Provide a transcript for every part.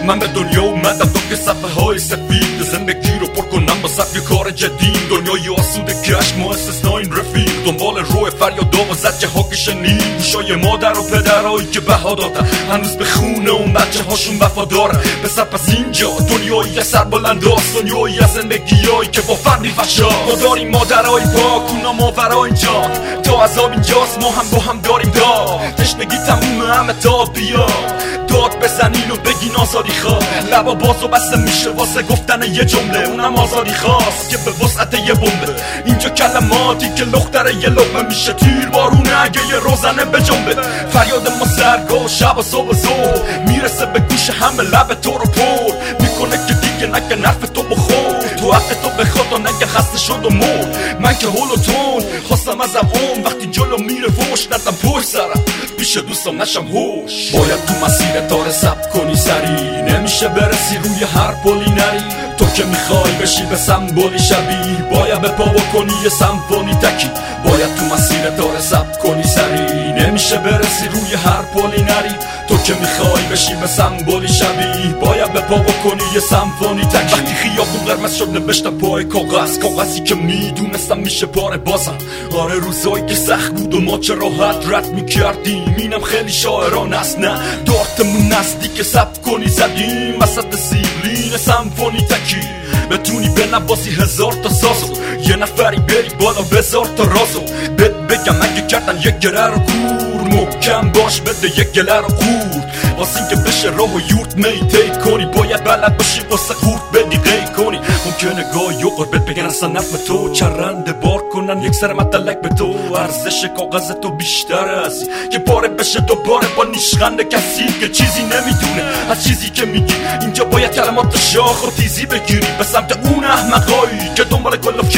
من به دنیا اومدم تا که صفحه های سفید زندگی رو پر کنم با سبک کار جدید. دنیای آسوده کش ما استثنا این رفیق، دنبال روح فریادا و زجه ها که شنید. گوشای مادر و پدرایی که بها دادن هنوز به خونه اون بچه هاشون وفادارن. پسر پس اینجا دنیایی سر بلنداست، دنیایی از زندگیایی که با فرد میفشا. ما داریم مادرای پاک اونا ماورا اینجا، تا عذاب اینجاست ما هم با هم داریم داد. تشنگی تمومه همه تا بیا داد بزنین و بگین آزادی خواه. لبا باز و بسته میشه واسه گفتن یه جمله، اونم آزادی خواست که به وسعت یه بمبه. اینجا کلماتی که لختره یه لقمه میشه تیر بارونه اگه یه روزنه به جنبه. فریاد ما سرگاه شب و صبح زور میرسه به گوش همه لب تو رو پر میکنه که دیگه نگه نرف تو بخور. تو حق تو بخواد و نگه خسته شد و مرد. من که هول و تون خواستم ازم اون وقتی جلو میره فوش ندم پشت سرم پیش دوستم نشم هوش. باید تو مسیر داره ثبت کنی سری، نمیشه برسی روی هر پلی نری. تو که میخوای بشی به سمبولی شبیه باید به پا بکنی یه سمفونی تکی. باید تو مسیر داره ثبت کنی سری، نمیشه برسی روی هر پلی نری. تو که میخوای بشی به سمبولی شبیه باید به پا بکنی یه سمفونی تکی. وقتی خیابون قرمز شد نوشتم پای کاغذ، کاغذی که میدونستم میشه پاره بازم. آره روزایی که سخت بود و ما چه راحت رد میکردیم، اینم خیلی شاعرانه است. نه دارتمون نزدیک ثبت کنی زدیم وسط سیبلین سمفونی تکی. بتونی بنوازی هزار تا سازو، یه نفری بری بالا بزار تا رازو. بگم اگه کردن یک گره رو کور محکم باش بده یک گله رو خورد. واسه این که بشه راه و یورت میتیت کنی باید بلد باشی واسه خورد بدی غی کنی. ممکنه گاهی و قربت بگن اصلا نفع تو چرنده بار کنن یک سر مدلک به تو. ارزش کاغذ تو بیشتر از که پاره بشه دوباره با نیشخند کسی که چیزی نمیدونه از چیزی که میگی. اینجا باید کلمات شاخ و تیزی بگیری به سمت اون احمقایی که دنبال کلاف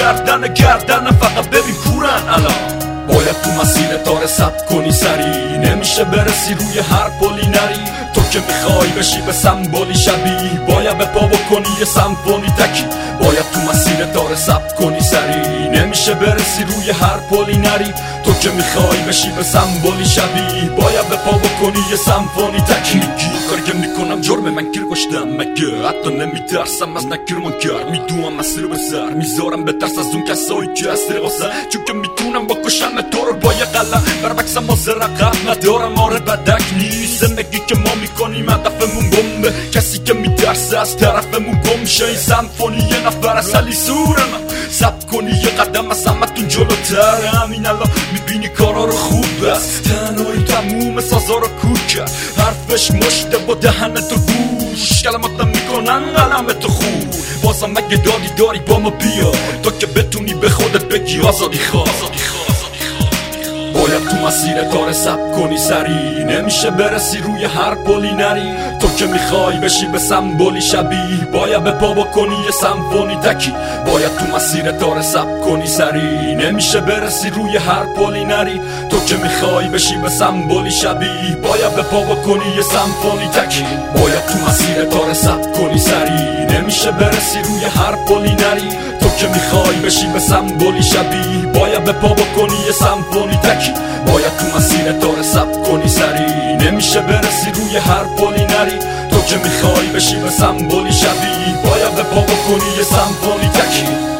کردن فقط ببین کورن الان. باید تو مسیر داره ثبت کنی سری، نمیشه برسی روی هر پلی نری. تو که میخوای بشی به سمبولی شبیه باید به پا بکنی یه سمفونی تکی. باید تو مسیر داره ثبت کنی سری، نمیشه برسی روی هر پلی نری. تو که میخوای بشی به سمبولی شبیه باید به پا بکنی یه سمفونی تکی. میگی کاری که میکنم جرمه من گیر گشتم مگه؟ حتی نمیترسم از نکیر منکر، میدونم مسیر به سر میذارم به ترس از اون کسایی که اسیر قصه. چون که میتونم بکشم تو رو با یه قلم بربکس مازه رقم ندارم. آره بدک نیست زندگی که ما میکنیم هدفمون بمبه. کسی که میترسه از طرفمون گم شه. این سمفونی یه نفر از علی سورم ثبت کنی یه قدم از همتون جلوترم. این الان میبینی کارا رو خوب است تنهایی تموم سازا رو کوک کرد. حرفش مشته با دهن تو گوش کلماتم میکنن قلم تو خوب. بازم مگه دادی داری با ما بیا تا که بتونی به خودت بگی آزادی خواه. باید تو مسیر داره ثبت کنی سری، نمیشه برسی روی هر پلی نری. تو که میخوای بشی به سمبولی شبیه باید به پا بکنی یه سمفونی تکی. باید تو مسیر داره ثبت کنی سری، نمیشه برسی روی هر پلی نری. تو که میخوای بشی به سمبولی شبیه باید به پا بکنی یه سمفونی تکی. باید تو مسیر داره ثبت کنی سری، نمیشه برسی روی هر پلی نری. تو که میخوای بشی به سمبولی شبیه باید به پا بکنی یه سمفونی تکی. باید تو مسیر داره ثبت کنی سری، نمیشه برسی روی هر پلی نری. تو که میخوای بشی به سمبولی شبیه باید به پا بکنی یه سمفونی تکی.